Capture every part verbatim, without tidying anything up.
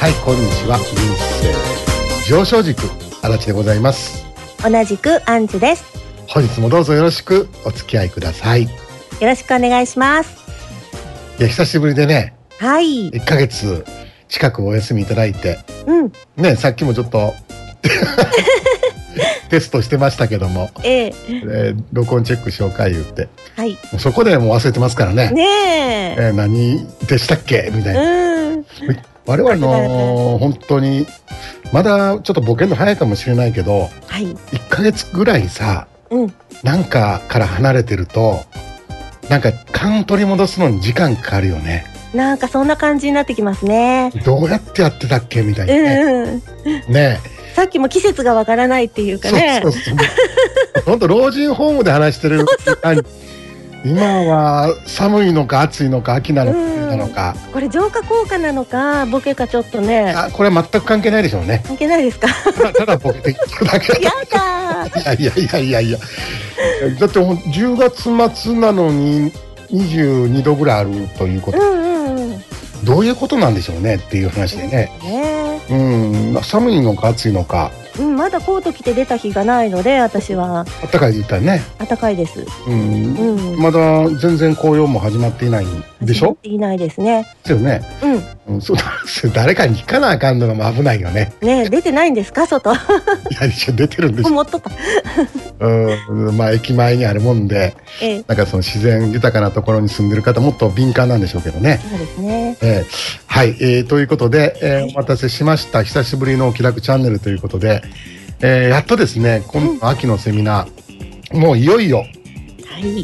はい、こんにちは。人生上昇軸足立でございます。 同じくアンジュです。 本日もどうぞよろしくお付き合いください。よろしくお願いします。 いや、久しぶりでね、 はい、 いっかげつ近くお休みいただいて、 うんね、さっきもちょっとテストしてましたけども、 えええー、録音チェックしようか言って、 はい、 もうそこでもう忘れてますからね。 ねえ、 えー、何でしたっけみたいな。 うん我々の本当にまだちょっとボケるの早いかもしれないけど、 はい、 いっかげつぐらいさ、 うん、 なんかから離れてるとなんか勘取り戻すのに時間かかるよね。 なんかそんな感じになってきますね。 どうやってやってたっけみたいなね、 うんうん、 ねえさっきも季節がわからないっていうかね。 そうそうそう本当老人ホームで話してる今は寒いのか暑いのか秋なのか冬なのか、 これ浄化効果なのかボケかちょっとね。 あ、これは全く関係ないでしょうね。 関係ないですか。 ただただボケて聞くだけだ。 やだいやいやいやいやいやだってじゅうがつ末なのににじゅうにどぐらいあるということ、 うんうんうん、 どういうことなんでしょうねっていう話でね。 ね、 うん、寒いのか暑いのか、 うん、まだコート着て出た日がないので、私は暖かい言ったらね、 暖かいです。 うん、 うん、 まだ全然紅葉も始まっていないんでしょ。 いないですね。 ですよね。うん、うん、そうなんですよ。誰かに聞かなあかんのがもう危ないよね。 ね、出てないんですか外。いや、一応出てるんです。 もっとか。 うん、まあ駅前にあるもんで、ええ、なんかその自然豊かなところに住んでる方もっと敏感なんでしょうけどね。 そうですね。 えー、はい、えー、ということで、えーはい、お待たせしました。久しぶりの気楽チャンネルということで、えー、やっとですね、今度秋のセミナー、うん、もういよいよ、はい、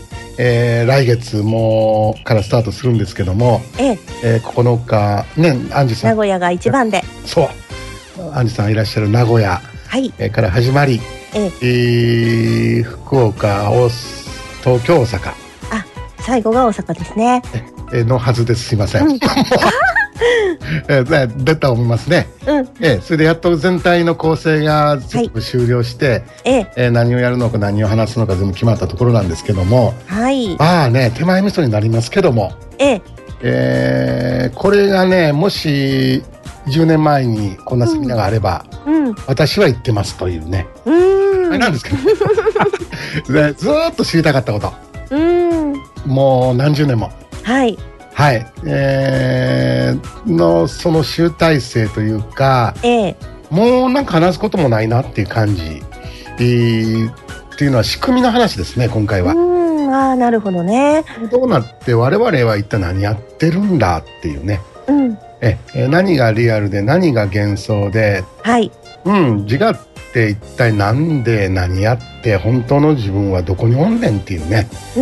えー、来月もからスタートするんですけども、えええー、ここのかね、アンジュさん、 名古屋が一番で、 そうアンジュさんいらっしゃる名古屋、はい、えー、から始まり、えええー、福岡、東京、大阪、 あ、最後が大阪ですね、 えー、のはずです。すいません、うんえー、出たと思いますね、うん、えー、それでやっと全体の構成が全部終了して、はい、えーえー、何をやるのか何を話すのか全部決まったところなんですけども、はい、まあね、手前味噌になりますけども、えーえー、これがね、もしじゅうねんまえにこんなセミナーがあれば、うんうん、私は言ってますというね、うーん、あれなんですけどね、ずーっと知りたかったこと、うーん、もう何十年も、はいはい、えー、のその集大成というか、えー、もうなんか話すこともないなっていう感じ、えー、っていうのは仕組みの話ですね、今回は。 うん、あー、なるほどね。 どうなって我々は一体何やってるんだっていうね、うん、ええ何がリアルで何が幻想で、はい、うん、自我って一体なんで何やって本当の自分はどこにおんねんっていうね、うん、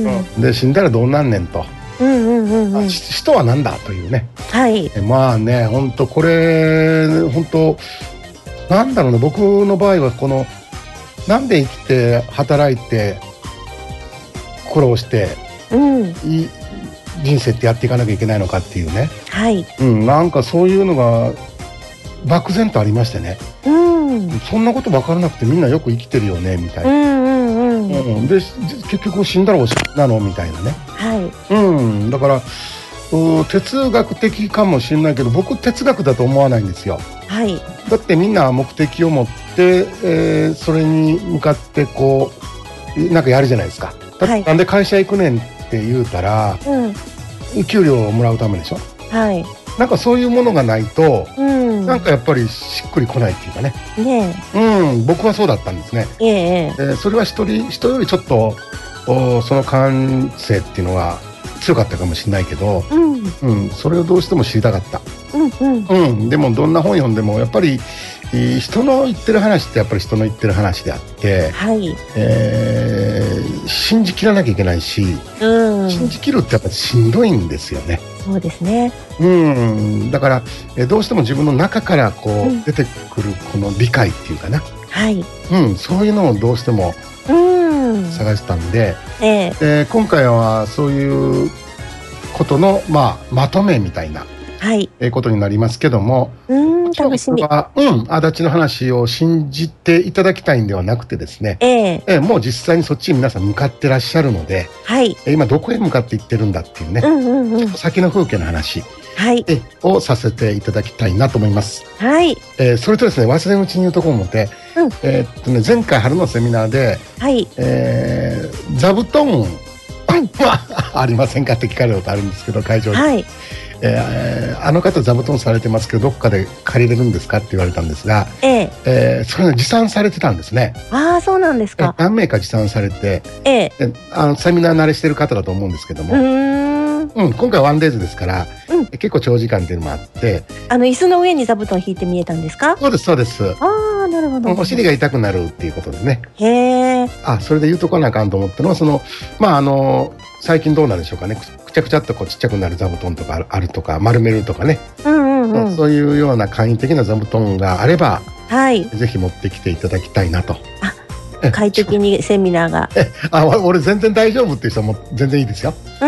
うん、で死んだらどうなんねんと。うんうんうんうん、人はなんだというね、はい、まあね、本当これ本当なんだろうね、僕の場合はこのなんで生きて働いて苦労して、うん、いい人生ってやっていかなきゃいけないのかっていうね、はい、うん、なんかそういうのが漠然とありましてね、うん、そんなこと分からなくてみんなよく生きてるよねみたいな、うんうんうんうん、で結局死んだらおしまいなのみたいなね、はい、うん、だから哲学的かもしれないけど僕哲学だと思わないんですよ、はい、だってみんな目的を持って、えー、それに向かってこうなんかやるじゃないですか。だってなんで会社行くねんって言うたら、うん、給料をもらうためでしょ、はい、なんかそういうものがないと、うん、なんかやっぱりしっくりこないっていうかね、ね、うん、僕はそうだったんですね、えーえー、それは一人人よりちょっとその感性っていうのは強かったかもしれないけど、うんうん、それをどうしても知りたかった、うんうんうん、でもどんな本読んでもやっぱり人の言ってる話ってやっぱり人の言ってる話であって、はいえー、信じきらなきゃいけないし、うん、信じきるってやっぱりしんどいんですよね。 そうですね、 うん、だからえどうしても自分の中からこう、うん、出てくるこの理解っていうかな、はいうん、そういうのをどうしても探したんで、うんえーえー、今回はそういうことの、まあ、まとめみたいな、はいえー、ことになりますけども、うん楽しみは、うん、足立の話を信じていただきたいんではなくてですね、えーえー、もう実際にそっちに皆さん向かってらっしゃるので、はいえー、今どこへ向かっていってるんだっていうね、うんうんうん、先の風景の話、 はい、 えをさせていただきたいなと思います。 はい、 えー、それとですね、忘れうちに言うところもて、うん、えーっとね、前回春のセミナーで、 はい、 えー、座布団、うん、ありませんかって聞かれることあるんですけど、会場で、はい、えー、あの方座布団されてますけどどっかで借りれるんですかって言われたんですが、えええー、それが持参されてたんですね。 ああ、そうなんですか。 何名か持参されて、ええ、あのセミナー慣れしてる方だと思うんですけども、うーん、うん、今回ワンデーズですから、うん、結構長時間っていうのもあって、 あの椅子の上に座布団引いて見えたんですか？ そうですそうです。 ああ、なるほど。 お尻が痛くなるっていうことですね。 へえ。 あ、それで言うとこなあかんと思ったのは、そのまああの最近どうなんでしょうかね、くちゃくちゃっとこうちっちゃくなる座布団とかあるとか、丸めるとかね、うんうんうん、そういうような簡易的な座布団があれば、はい、ぜひ持ってきていただきたいなと。 あ、快適にセミナーがあ、俺全然大丈夫っていう人も全然いいですよ。うん、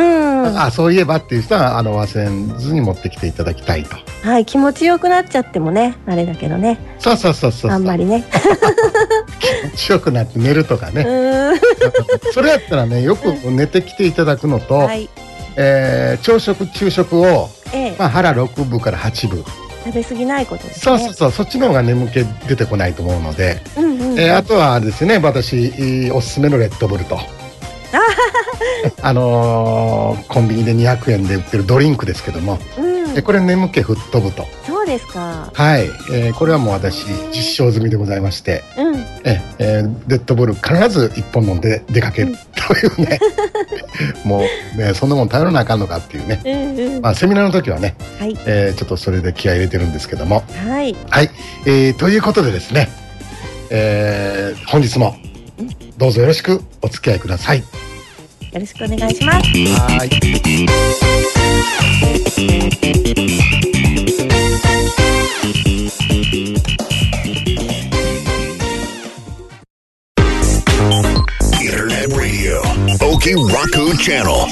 あ、そういえばっていう人はあの忘れずに持ってきていただきたいと。 はい、気持ちよくなっちゃってもね、あれだけどね。 そうそうそうそう、 あんまりね気持ちよくなって寝るとかね。それやったらね、よく寝てきていただくのと、はい、えー、朝食昼食を、ええ、まあ、腹ろくぶからはちぶ食べ過ぎないことですね。 そうそうそう、そっちの方が眠気出てこないと思うので、うんうんうん、えー、あとはですね、私おすすめのレッドブルとあのー、コンビニでにひゃくえんで売ってるドリンクですけども、うん、これ眠気吹っ飛ぶと。 そうですか。 はい、えー、これはもう私実証済みでございまして、うん、ええー、レッドブル必ずいっぽん飲んで出かける、うん、というねもうね、そんなもん頼らなあかんのかっていうね、うんうん、まあ、セミナーの時はね、はい、えー、ちょっとそれで気合い入れてるんですけども、はい、はい、えー、ということでですね、えー、本日もどうぞよろしくお付き合いください。 よろしくお願いします。はい。 Internet Radio Okiraku Channel。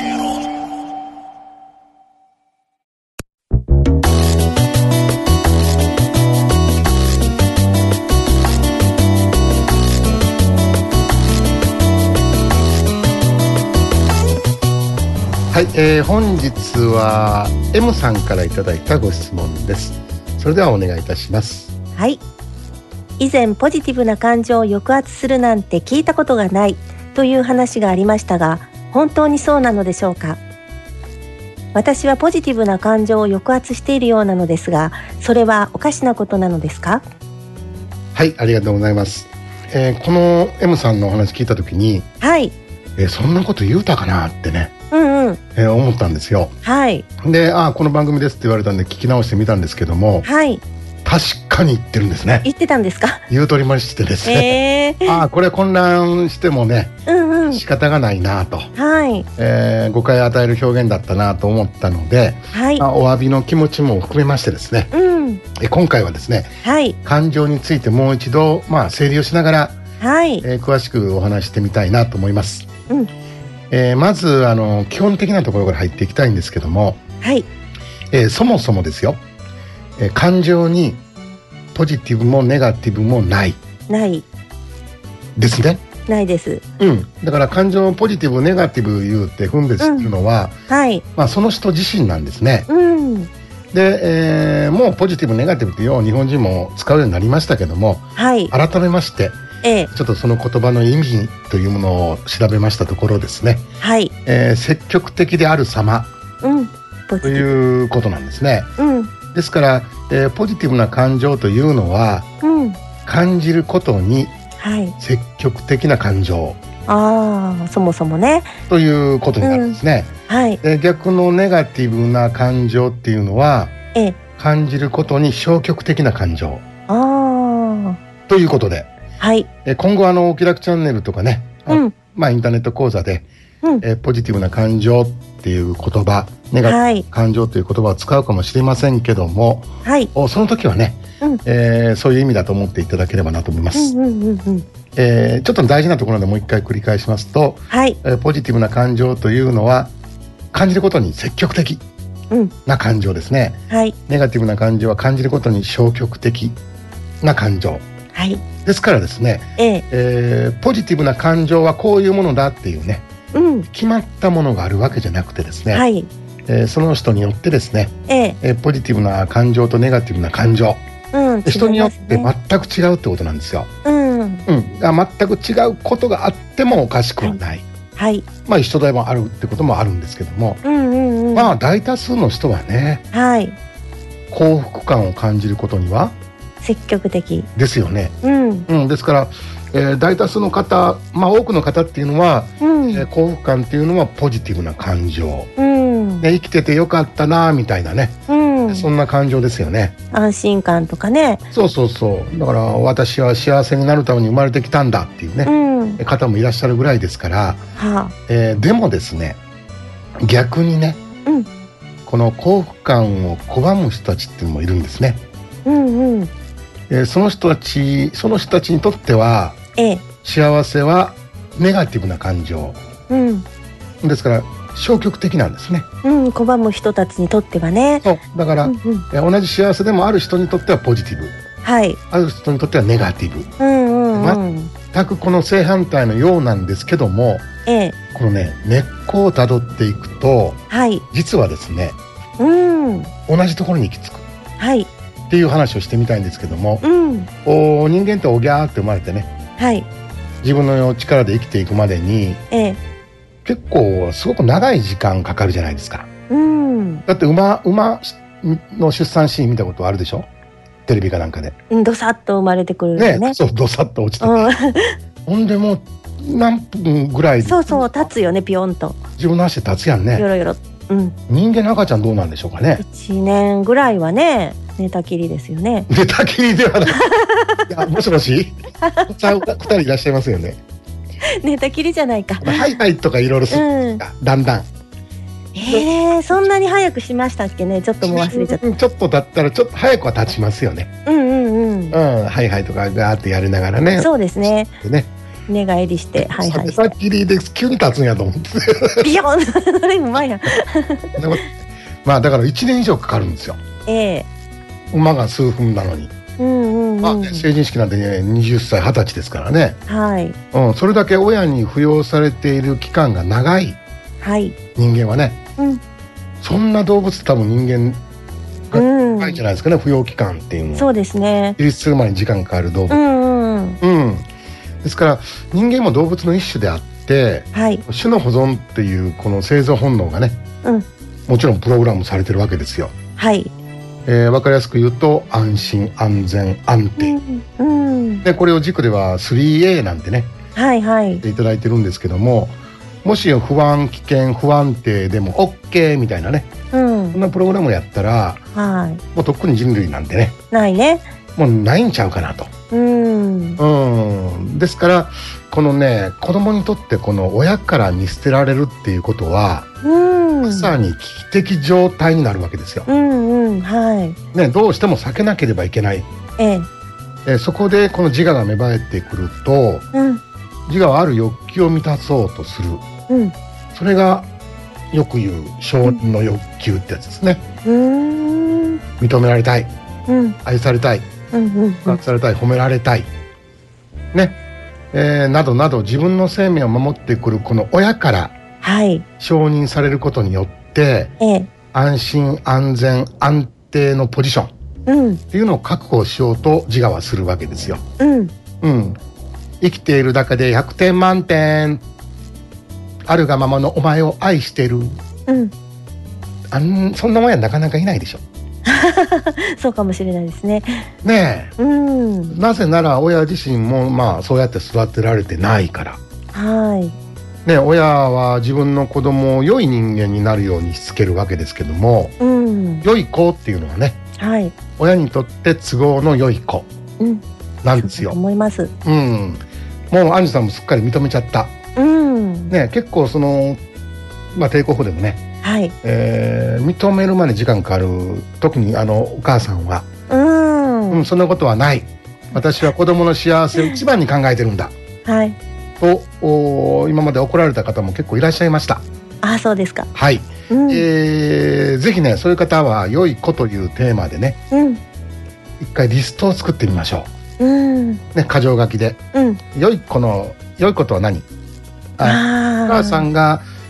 はい、えー、本日は M さんからいただいたご質問です。それではお願いいたします。 はい。以前ポジティブな感情を抑圧するなんて聞いたことがないという話がありましたが、本当にそうなのでしょうか？私はポジティブな感情を抑圧しているようなのですが、それはおかしなことなのですか？ はい、ありがとうございます。えー、この M さんのお話聞いたときに、はい、えー、そんなこと言うたかなってね、うんうん、えー、思ったんですよ。はい。で、あ、この番組ですって言われたんで聞き直してみたんですけども、はい。確かに言ってるんですね。 言ってたんですか？ 言うとりましてですね。えー、あ、これ混乱してもね、うんうん、仕方がないなと、はい、えー、誤解を与える表現だったなと思ったので、はい、まあ、お詫びの気持ちも含めましてですね、うん、え今回はですね、はい、感情についてもう一度、まあ、整理をしながら、はい、えー、詳しくお話してみたいなと思います。うん、えー、まずあの基本的なところから入っていきたいんですけども、はい、えー、そもそもですよ、えー、感情にポジティブもネガティブもないないですね。 ないです、 うん、だから感情をポジティブネガティブ言うって分別するのは、うん、はい、まあ、その人自身なんですね。うん、で、えー、もうポジティブネガティブってよう日本人も使うようになりましたけども、はい、改めまして、ええ、ちょっとその言葉の意味というものを調べましたところですね、はい、えー、積極的である様、うん、ということなんですね。うん、ですから、えー、ポジティブな感情というのは、うん、感じることに積極的な感情、 はい、あ、そもそもねということになるんですね。うん、はい、で逆のネガティブな感情っていうのは、ええ、感じることに消極的な感情、あ、ということで、はい、え今後あのお気楽チャンネルとかね、うん、まあ、インターネット講座で、うん、えポジティブな感情っていう言葉、ネガティブな感情という言葉を使うかもしれませんけども、はい、その時はね、うん、えー、そういう意味だと思っていただければなと思います。うんうんうんうん、えー、ちょっと大事なところでもう一回繰り返しますと、はい、えー、ポジティブな感情というのは感じることに積極的な感情ですね。うん、はい、ネガティブな感情は感じることに消極的な感情、はい、ですからですね、えええー、ポジティブな感情はこういうものだっていうね、うん、決まったものがあるわけじゃなくてですね、はい、 えー、その人によってですね、えええー、ポジティブな感情とネガティブな感情、うん、人によって全く違うってことなんですよ。うん、うん、全く違うことがあってもおかしくはない、はい、まあ一緒でもあるってこともあるんですけども、うんうんうん、まあ大多数の人はね、はい、幸福感を感じることには積極的ですよね。うん、うん、ですから、えー、大多数の方、まあ多くの方っていうのは、うん、えー、幸福感っていうのはポジティブな感情、うん、ね、生きててよかったなみたいなね、うん、そんな感情ですよね。 安心感とかね。 そうそうそう。だから私は幸せになるために生まれてきたんだっていうね、うん、方もいらっしゃるぐらいですから、はあ、えー、でもですね、逆にね、うん、この幸福感を拒む人たちっていうのもいるんですね。うんうん、えー、その人たちその人たちにとっては、ええ、幸せはネガティブな感情、うん、ですから消極的なんですね。 うん、拒む人たちにとってはね。 そうだから、うんうん、同じ幸せでもある人にとってはポジティブ、はい、ある人にとってはネガティブ、うんうんうん、全くこの正反対のようなんですけども、ええ、このね根っこをたどっていくと、はい、実はですね、うん、同じところに行き着く、はい、っていう話をしてみたいんですけども、うん、お人間っておぎゃーって生まれてね、はい、自分の力で生きていくまでに、ええ、結構すごく長い時間かかるじゃないですか。うん、だって馬馬の出産シーン見たことあるでしょ、テレビかなんかで。 どさっと生まれてくるね。 ね、そうどさっと落ちて、うん、ほんでもう何分ぐらいでそうそう立つよね、ピヨンと自分の足で立つやんね。 よろよろ、うん、 人間の赤ちゃんどうなんでしょうかね。 いちねんぐらいはね寝たきりですよね。 寝たきりではないいや、もしもしさふたりいらっしゃいますよね。 寝たきりじゃないか。 はいはいとかいろいろする、うん、だんだん。 えー、そんなに早くしましたっけね。ちょっともう忘れちゃった。 ちょっとだったらちょっと早くは立ちますよね。うんうんうん。うん、はいはいとかガーってやりながらね。 そうですね。でね、寝返りしてはいはいして。 寝たきりで急に立つんやと思って。 ビヨンあれうまいな。 まあだからいちねん以上かかるんですよ。ええー。馬が数分なのに。うんうんうん、まあね、成人式なんてねにじゅっさいはたちですからね、はい、うん、それだけ親に扶養されている期間が長い、はい、人間はね、うん、そんな動物って多分人間が長いんじゃないですかね、うん、扶養期間っていうの。 そうですね。 自立するまでに時間かかる動物、うんうんうん、ですから人間も動物の一種であって、はい、種の保存っていうこの生存本能がね、うん、もちろんプログラムされてるわけですよ。はい、えー、分かりやすく言うと安心安全安定、うんうん、でこれを軸では スリーエー なんてね、はいはい、いただいてるんですけども、もし不安危険不安定でも OK みたいなね、うん、そんなプログラムやったら、はい、もうとっくに人類なんてねないね、 もうないんちゃうかなと、うんうん、ですからこのね子供にとってこの親から見捨てられるっていうことは、うんまさに危機的状態になるわけですよ。うんうんはいね、どうしても避けなければいけない、えええそこでこの自我が芽生えてくると、うん、自我はある欲求を満たそうとする、うん、それがよく言う承認の欲求ってやつですね。うん、認められたい、うん、愛されたい、告白されたい、褒められたいね、えー、などなど自分の生命を守ってくるこの親から承認されることによって、はい、安心安全安定のポジション、うん、っていうのを確保しようと自我はするわけですよ。うんうん、生きているだけでひゃくてん満点、あるがままのお前を愛してる、うん、あんそんなもんやなかなかいないでしょ。 そうかもしれないですね。 ねえ、うん、なぜなら親自身もまあそうやって育てられてないから。はい。ね、親は自分の子供を良い人間になるようにしつけるわけですけども、うん、良い子っていうのはね、はい、親にとって都合の良い子なんですよ。 うん、思います。 うん、もうアンジさんもすっかり認めちゃった。うん、ね、結構そのまあ帝国でもね、はい、えー、認めるまで時間かかる。特にあのお母さんは、うん、うん、そんなことはない。私は子供の幸せを一番に考えてるんだ。はい。と今まで怒られた方も結構いらっしゃいました。 あ、そうですか。 はい、うん、えー、ぜひねそういう方は良い子というテーマでね、うん、一回リストを作ってみましょう、うんね、箇条書きで、うん、良い子の良い子とは何、あお母さんが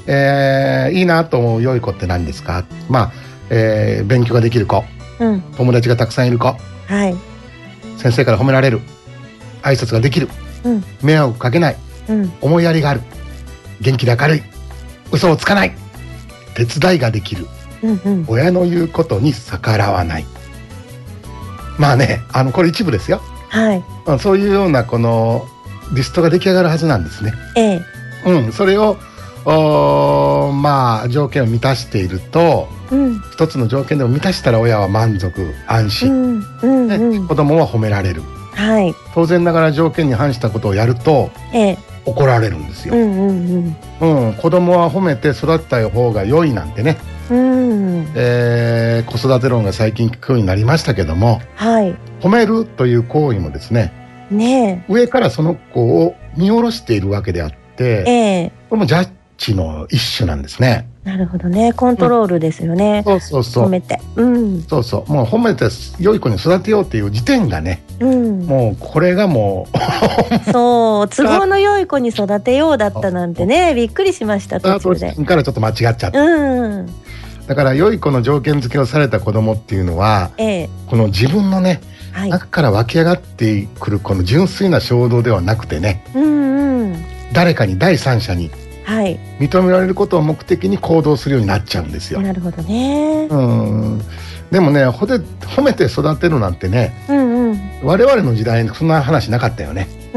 えー、いいなと思う良い子って何ですか。まあ、えー、勉強ができる子、うん、友達がたくさんいる子、はい、先生から褒められる、挨拶ができる、うん、迷惑かけない、うん、思いやりがある、元気で明るい、嘘をつかない、手伝いができる、うんうん、親の言うことに逆らわない。まあね、あのこれ一部ですよ、はい、そういうようなこのリストが出来上がるはずなんですね、ええ、うん、それをまあ条件を満たしていると、うん、一つの条件でも満たしたら親は満足安心、うんうんうん、子供は褒められる、はい、当然ながら条件に反したことをやると、ええ、怒られるんですよ、うんうんうんうん、子供は褒めて育った方が良いなんてね、うんえー、子育て論が最近聞くようになりましたけども、はい、褒めるという行為もですね、ねえ、上からその子を見下ろしているわけであって、ええ、これもジャッジの一種なんですね。 なるほどね、コントロールですよね、 うん、そうそうそう、 褒めて、うん、 そうそう、もう褒めて良い子に育てようっていう時点がね、うん、もうこれがもうそう都合の良い子に育てようだったなんてね、びっくりしました。途中でからちょっと間違っちゃった、うん、だから良い子の条件付けをされた子供っていうのは、ええ、この自分のね、はい、中から湧き上がってくるこの純粋な衝動ではなくてね、うんうん、誰かに第三者にはい、認められることを目的に行動するようになっちゃうんですよ。 なるほどね。 うん、でもね、ほで褒めて育てるなんてね、うんうん、我々の時代にそんな話なかったよね。うん、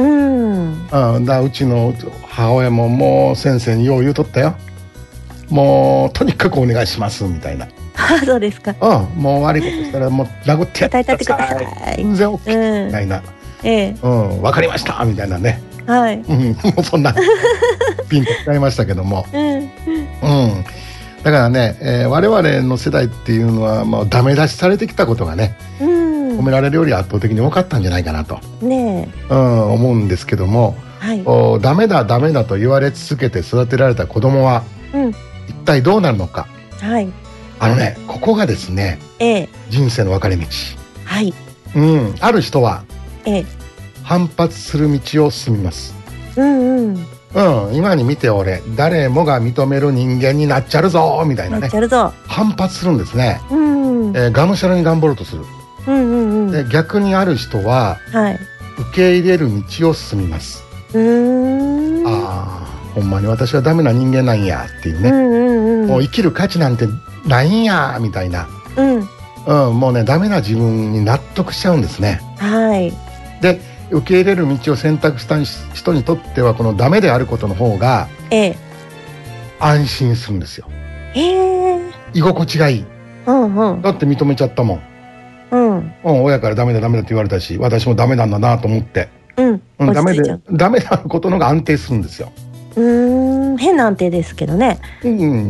あだうちの母親ももう先生によう言うとったよ。もうとにかくお願いしますみたいな。 あ、そうですか。 うん、もう悪いことしたらもう殴ってやってください。全然 OK みたいな。ええ、うん、わかりましたみたいなね。はい、うん、もうそんなピンと使いましたけども、うんうん、だからね、えー、我々の世代っていうのはもうダメ出しされてきたことがね、うん、褒められるより圧倒的に多かったんじゃないかなと、ねうん、思うんですけども、はい、おダメだダメだと言われ続けて育てられた子供は、うん、一体どうなるのか、はい、あのね、ここがですね、え人生の分かれ道、はいうん、ある人は、え反発する道を進みます。うんうんうん、今に見て俺誰もが認める人間になっちゃるぞみたいなね、なっちゃるぞ反発するんですね、うんえー、がむしゃらに頑張ろうとする、うんうんうん、で逆にある人は、はい、受け入れる道を進みます。うーんあほんまに私はダメな人間なんやっていうね、うんうんうん、もう生きる価値なんてないんやみたいな、うんうん、もうねダメな自分に納得しちゃうんですね。はいで受け入れる道を選択した人にとってはこのダメであることの方が、ええ、安心するんですよ。えー、居心地がいい、うんうん、だって認めちゃったもん、うんうん、親からダメだダメだって言われたし私もダメなんだなと思って、うんうん、ダメでダメなことの方が安定するんですよ。 うーん変な安定ですけどね、 うん、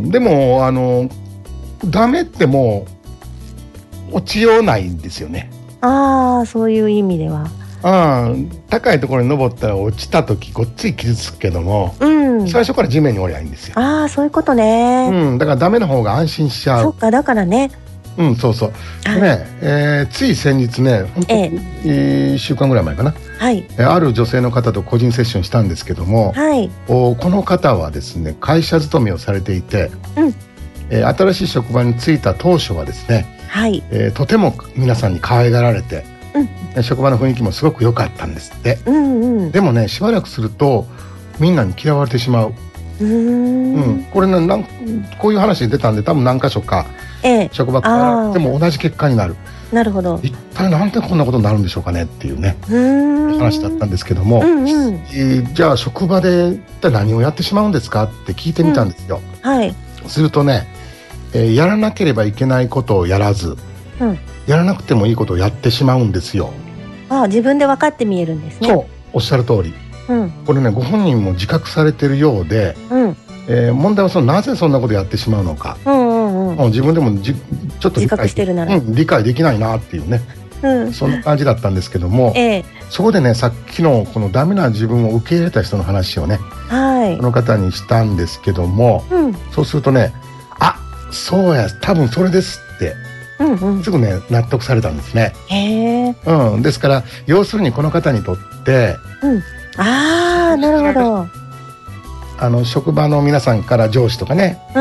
でもあのダメってもう落ちようないんですよね。 ああそういう意味ではあ高いところに登ったら落ちた時ごっつい傷つくけども、うん、最初から地面におりゃいいんですよ。 ああそういうことね、 うん、だからダメな方が安心しちゃう。 そっかだからねうんそうそうでね、えー、つい先日ね本当にいっしゅうかんぐらい前かな、はい、ある女性の方と個人セッションしたんですけども、はい、おこの方はですね会社勤めをされていて、うんえー、新しい職場に就いた当初はですね、はいえー、とても皆さんに可愛がられてうん、職場の雰囲気もすごく良かったんですって、うんうん、でもねしばらくするとみんなに嫌われてしまう。うーん、うん、これねなんこういう話出たんで多分何箇所か、ええ、職場からでも同じ結果になる。なるほど。一体なんでこんなことになるんでしょうかねっていうねう話だったんですけども、うんうんえー、じゃあ職場で一体何をやってしまうんですかって聞いてみたんですよ、うんはい、するとね、えー、やらなければいけないことをやらず、うんやらなくてもいいことをやってしまうんですよ。 ああ自分で分かって見えるんですね。 そうおっしゃる通り、うん、これねご本人も自覚されてるようで、うんえー、問題はそのなぜそんなことやってしまうのか、うんうんうん、自分でもじちょっと理解、 自覚してるなら、 うん、理解できないなっていうね、うん、そんな感じだったんですけども、ええ、そこでねさっきのこのダメな自分を受け入れた人の話をね、はい、この方にしたんですけども、うん、そうするとねあそうや多分それですってうんうん、すぐね納得されたんですね。へー、うん、ですから要するにこの方にとって、うん、あーなるほどあの職場の皆さんから上司とかね、うん、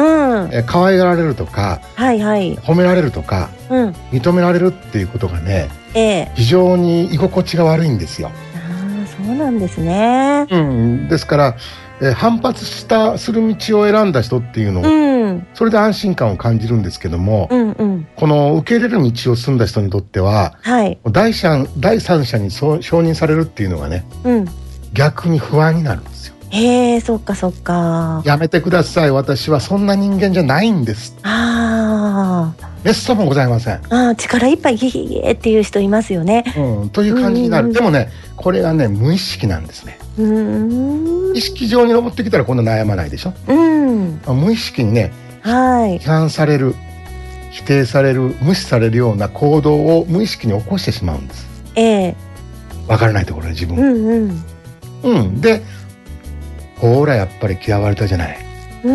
え可愛がられるとか、はいはい、褒められるとか、うん、認められるっていうことがね、えー、非常に居心地が悪いんですよ。 あ、そうなんですね。 うん、ですから、えー、反発したする道を選んだ人っていうのを、うん、それで安心感を感じるんですけども、うんうん、この受け入れる道を進んだ人にとっては、はい、第三、第三者に承認されるっていうのがね、うん、逆に不安になるんですよ。 へえ、そっかそっか。 やめてください、私はそんな人間じゃないんです。ああ、めっそうもございません。 あ、力いっぱいギギギっていう人いますよね、 うん、という感じになる。でもね、これがね無意識なんですね。うーん、意識上に登ってきたらこんな悩まないでしょ。うん、無意識にね、はい、批判される、否定される、無視されるような行動を無意識に起こしてしまうんです。ええ、分からないところで自分、うんうんうん、で、ほらやっぱり嫌われたじゃない、うん、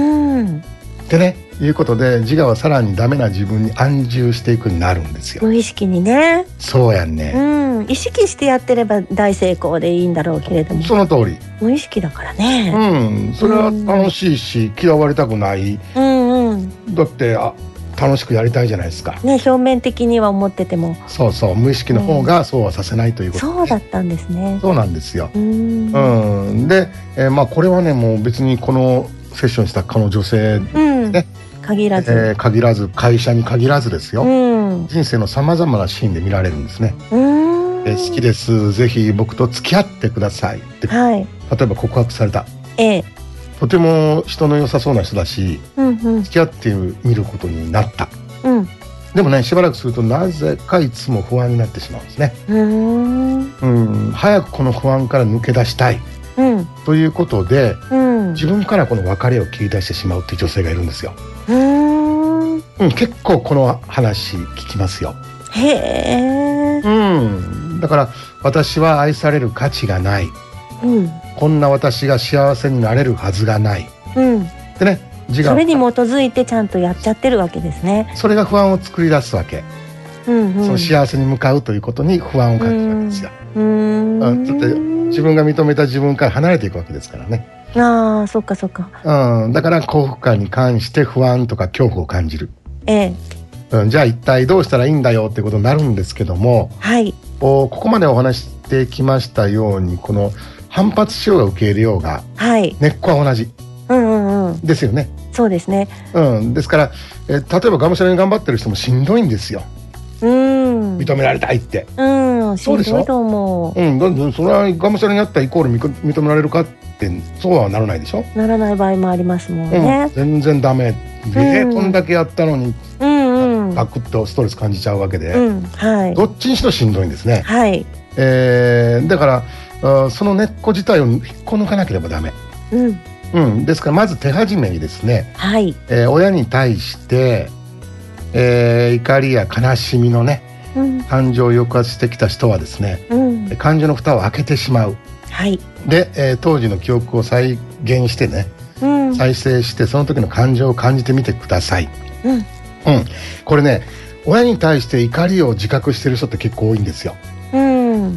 ってねいうことで、自我はさらにダメな自分に安住していくようになるんですよ。 無意識にね。 そうやんね、 うん、意識してやってれば大成功でいいんだろうけれども、 その通り、 無意識だからね。 うん、それは楽しいし、嫌われたくない、うんうん、だってあ楽しくやりたいじゃないですか、 ね、表面的には思ってても。 そうそう、無意識の方がそうはさせないということで、ね、 そうだったんですね。 そうなんですよ。うん、うん、で、えー、まあこれはね、もう別にこのセッションしたこの女性ね、うん限らず、えー、限らず会社に限らずですよ、うん、人生のさまざまなシーンで見られるんですね。うーん、えー、好きです、ぜひ僕と付き合ってくださいって、はい、例えば告白された、ええ、とても人の良さそうな人だし、うんうん、付き合ってみることになった、うん、でもね、しばらくするとなぜかいつも不安になってしまうんですね。うーん、うん、早くこの不安から抜け出したい、うん、ということで、うん、自分からこの別れを切り出してしまうっていう女性がいるんですよ。うーん、うん、結構この話聞きますよ。へえ、うん、だから私は愛される価値がない、うん、こんな私が幸せになれるはずがない、うん、でね、自我、 それに基づいてちゃんとやっちゃってるわけですね。 それが不安を作り出すわけ、うんうん、その幸せに向かうということに不安を感じるわけですよ。うん、だって自分が認めた自分から離れていくわけですからね。 ああ、そっかそっか、 うん、だから幸福感に関して不安とか恐怖を感じる、ええ、うん、じゃあ一体どうしたらいいんだよってことになるんですけども、はい、ここまでお話してきましたように、この反発しようが受け入れようが、はい、根っこは同じ、うんうんうん、ですよね。 そうですね、 うん、ですから、え例えばがむしゃらに頑張ってる人もしんどいんですよ。うん、認められたいって、うん、しんどいと思う。うん、だってそれはがむしゃらにやったらイコール認められるかってそうはならないでしょ。ならない場合もありますもんね、 うん、全然ダメで、うん、こんだけやったのに、うんうん、ガクッとストレス感じちゃうわけで、うん、はい、どっちにしろしんどいんですね。はい、えー、だからその根っこ自体を引っこ抜かなければダメ、うんうん、ですからまず手始めにですね、はい、えー、親に対して、えー、怒りや悲しみのね、うん、感情を抑圧してきた人はですね、うん、感情の蓋を開けてしまう、はい、で、えー、当時の記憶を再現してね、うん、再生してその時の感情を感じてみてください、うんうん、これね、親に対して怒りを自覚してる人って結構多いんですよ、うん、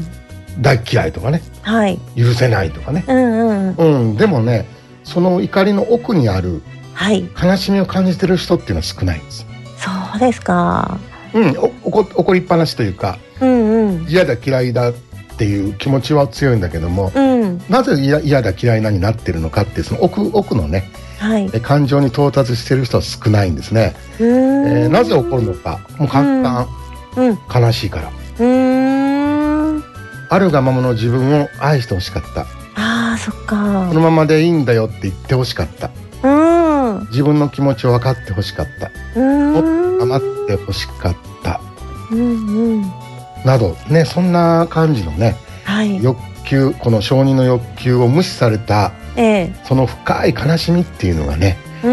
大嫌いとかね、はい、許せないとかね、うんうんうん、でもね、その怒りの奥にある悲しみを感じてる人っていうのは少ないんです。 そうですか。 うん、おこ怒りっぱなしというか、うんうん、嫌だ嫌いだっていう気持ちは強いんだけども、うん、なぜ嫌だ嫌いなになってるのかっていうその奥奥のね、はい、感情に到達してる人は少ないんですね。えー、なぜ怒るのか、もう簡単、うん、悲しいから。うーん、あるがままの自分を愛してほしかった。 あー、そっか。 このままでいいんだよって言ってほしかった。うん、自分の気持ちを分かってほしかった。うん、もっと黙ってほしかった、うんうん、などね、そんな感じのね、はい、欲求、この承認の欲求を無視された、ええ、その深い悲しみっていうのがね、うん、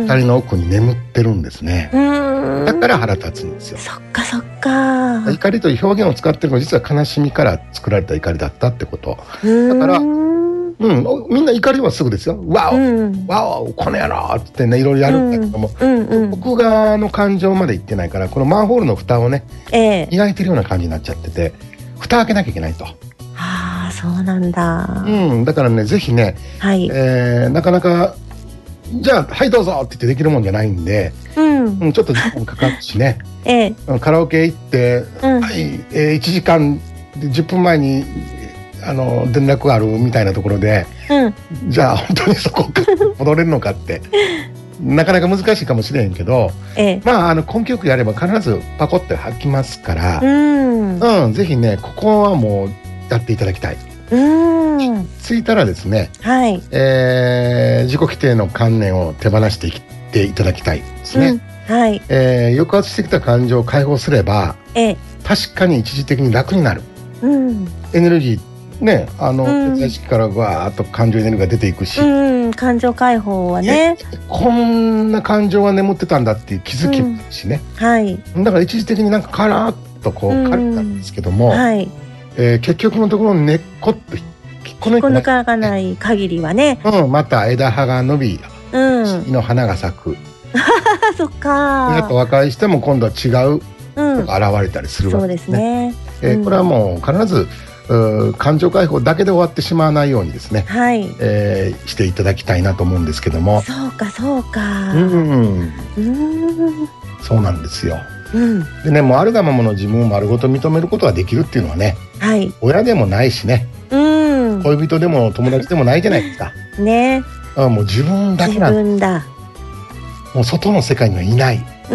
光の奥に眠ってるんですね。うん、だから腹立つんですよ。 そっかそっか。 怒りという表現を使ってるのは実は悲しみから作られた怒りだったってこと。だから、うん、みんな怒りはすぐですよ。ワオ、うん、ワオ、この野郎ってね、いろいろやるんだけども、うんうんうん、奥側の感情までいってないから、このマンホールの蓋をね、えー、磨いてるような感じになっちゃってて、蓋開けなきゃいけないと。 あ、 そうなんだ。 うん、だからねぜひね、 はいえー、なかなかじゃあはいどうぞって言ってできるもんじゃないんで、うんうん、ちょっと時間かかるしね、ええ、カラオケ行って、うん、はい、えー、いちじかんじゅっぷんまえにあの連絡があるみたいなところで、うん、じゃあ本当にそこから戻れるのかってなかなか難しいかもしれへんけど、ええ、まああの根気よくやれば必ずパコって吐きますから、うん、うん、ぜひねここはもうやっていただきたい。うん、ついたらですね、はい、えー、自己規定の観念を手放していっていただきたいですね。うん、はい、えー、抑圧してきた感情を解放すれば、ええ、確かに一時的に楽になる。うん、エネルギーね、あの血液、うん、からわーっと感情エネルギーが出ていくし、 うん、感情解放はね、 こんな感情が眠ってたんだっていう気づきもしね、うん、はい、だから一時的になんかカラーっとこう軽くなるんですけども、うん、はい、えー、結局のところ根っこっと引っこ抜かない限りはね、 うん、また枝葉が伸び、うん、の花が咲くそっか。 やっぱ和解しても今度は違うのが現れたりするわけですね。そうですね、えー、これはもう必ず感情解放だけで終わってしまわないようにですね、はい、えー、していただきたいなと思うんですけども。 そうかそうか、うん、 うん、そうなんですよ。うん、でね、もうあるがままの自分を丸ごと認めることができるっていうのはね、はい、親でもないしね、うん、恋人でも友達でもないじゃないですか。ね、あ、もう自分だけなん自分だ。 もう外の世界にはいない、うん、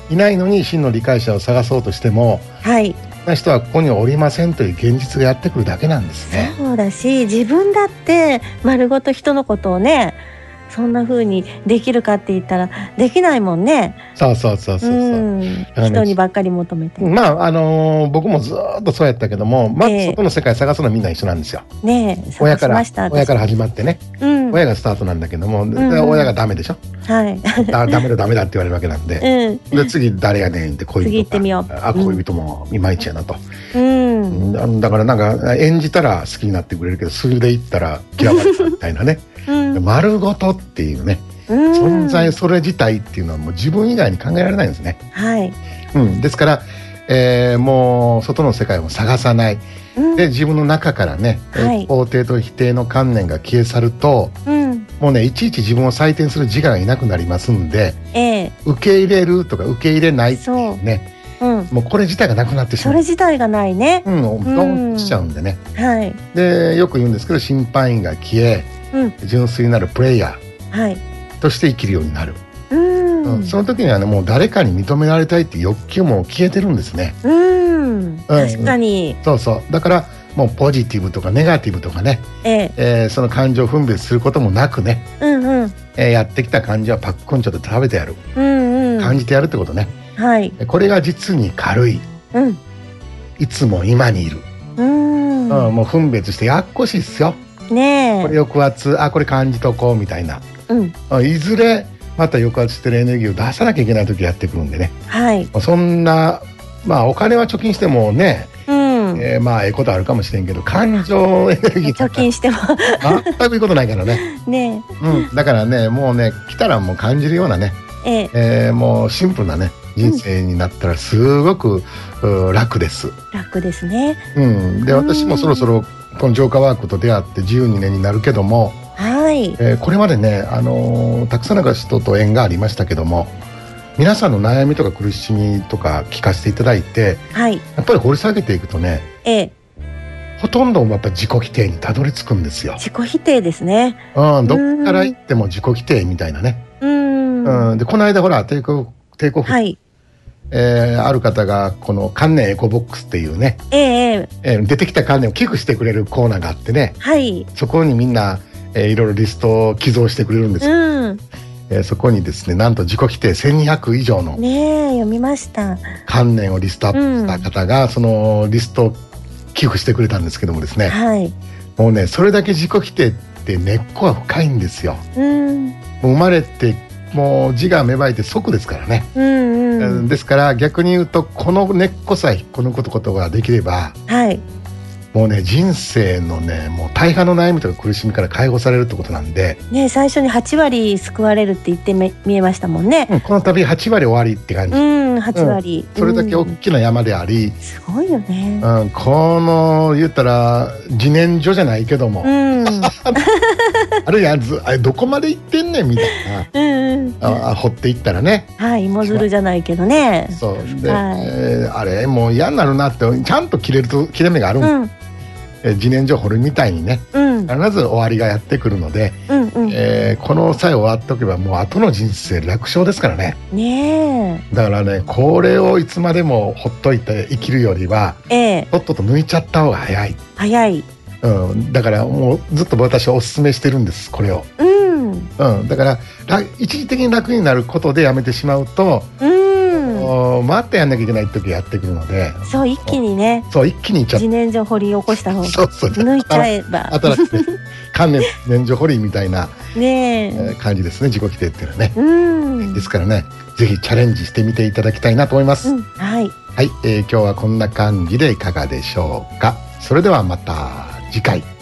いないのに真の理解者を探そうとしても、はい、な人はここにはおりませんという現実がやってくるだけなんですね。 そうだし、自分だって丸ごと人のことをね、そんな風にできるかって言ったらできないもんね。 そうそうそうそうそう、うん、 人にばっかり求めて。 まああのー、僕もずっとそうやったけども、まず外の世界探すのはみんな一緒なんですよ。ねえ、親から親から始まってね、うん、親がスタートなんだけども、うんうん、親がダメでしょ。はい。だダメだダメだって言われるわけなんで、うん、で次誰やねんって恋人か。次行ってみよう。あ、恋人もいまいちやなと。うん。だからなんか演じたら好きになってくれるけど、素で言ったら嫌われたみたいなね。うん、丸ごとっていうね、存在それ自体っていうのはもう自分以外に考えられないんですね。はい、うん、ですから、えー、もう外の世界を探さない、うん、で自分の中からね、はい、肯定と否定の観念が消え去ると、うん、もうねいちいち自分を採点する自我がいなくなりますんで、えー、受け入れるとか受け入れないっていうね、うん、もうこれ自体がなくなってしまう。 それ自体がないね。 うん、ドンとしちゃうんでね、うん、はい、でよく言うんですけど、審判員が消え、うん、純粋なるプレイヤー、はい、として生きるようになる。うん、うん、その時にはね、もう誰かに認められたいっていう欲求も消えてるんですね。うん、うん、 確かに、 そうそう。だからもうポジティブとかネガティブとかね、えええー、その感情を分別することもなくね、うんうん、えー、やってきた感じはパックンチョで食べてやる、うんうん、感じてやるってことね、はい、これが実に軽い、うん、いつも今にいる、うん、うん、もう分別してやっこしいっすよね。これ抑圧、あ、これ感じとこうみたいな、うん、いずれまた抑圧してるエネルギーを出さなきゃいけない時やってくるんでね、はい、そんな、まあお金は貯金してもね、うん、えー、まあええことあるかもしれんけど、感情エネルギー貯金しても全くいいことないからねね、うん、だからね、もうね来たらもう感じるようなね、えええー、もうシンプルなね人生になったらすごく、うん、楽です。 楽ですね。 うん、で私もそろそろこの浄化ワークと出会ってじゅうにねんになるけども、はい、えー、これまでね、あのー、たくさんの人と縁がありましたけども、皆さんの悩みとか苦しみとか聞かせていただいて、はい、やっぱり掘り下げていくとね、ええ、ほとんどやっぱ自己否定にたどり着くんですよ。 自己否定ですね。 うん、どっから行っても自己否定みたいなね。うん、うん、でこの間ほらテイクテイクオフ、はい、えー、ある方がこの観念エコボックスっていうね、えーえー、出てきた観念を寄付してくれるコーナーがあってね、はい、そこにみんな、えー、いろいろリストを寄贈してくれるんですよ、うん、えー、そこにですね、なんと自己否定せんにひゃく以上のね、読みました観念をリストアップした方が、うん、そのリストを寄付してくれたんですけどもですね、はい、もうねそれだけ自己否定って根っこは深いんですよ、うん、もう生まれてもう自我芽生えて即ですからね、うんうん、ですから逆に言うとこの根っこさえ引っこ抜くことができれば、はい、もうね人生のねもう大半の悩みとか苦しみから解放されるってことなんで、ね、 最初にはちわり救われるって言ってみえましたもんね、 うん、この度はちわり終わりって感じ、うん、 ん、はち割、 うん、それだけ大きな山であり、うん、 すごいよね、 うん、この言ったら自然薯じゃないけども、うん、あるいはあれどこまで行ってんねんみたいな、うんうん、あ掘っていったらね、 はい、芋づるじゃないけどね、 そうで、はい、えー、あれもう嫌になるなって、ちゃんと切れると切れ目があるんです、うん、えー、自然薯掘るみたいにね、うん、必ず終わりがやってくるので、うんうん、えー、このさえ終わっておけばもう後の人生楽勝ですからね。 ねえ、だからね、これをいつまでもほっといて生きるよりは、えー、とっとと抜いちゃった方が早い早い、 うん、だからもうずっと私はお勧めしてるんです、これを、うんうん、だから一時的に楽になることでやめてしまうと、うん、待ってやんなきゃいけない時やってくるので、 そう一気にね、 そう一気にいっちゃって自然薯掘り起こした方がそうそう抜いちゃえば新しく関連自然薯掘りみたいな、ねえー、感じですね、自己規定っていうのはね。うんですからね、ぜひチャレンジしてみていただきたいなと思います、うん、はい、はい、えー、今日はこんな感じでいかがでしょうか。それではまた次回。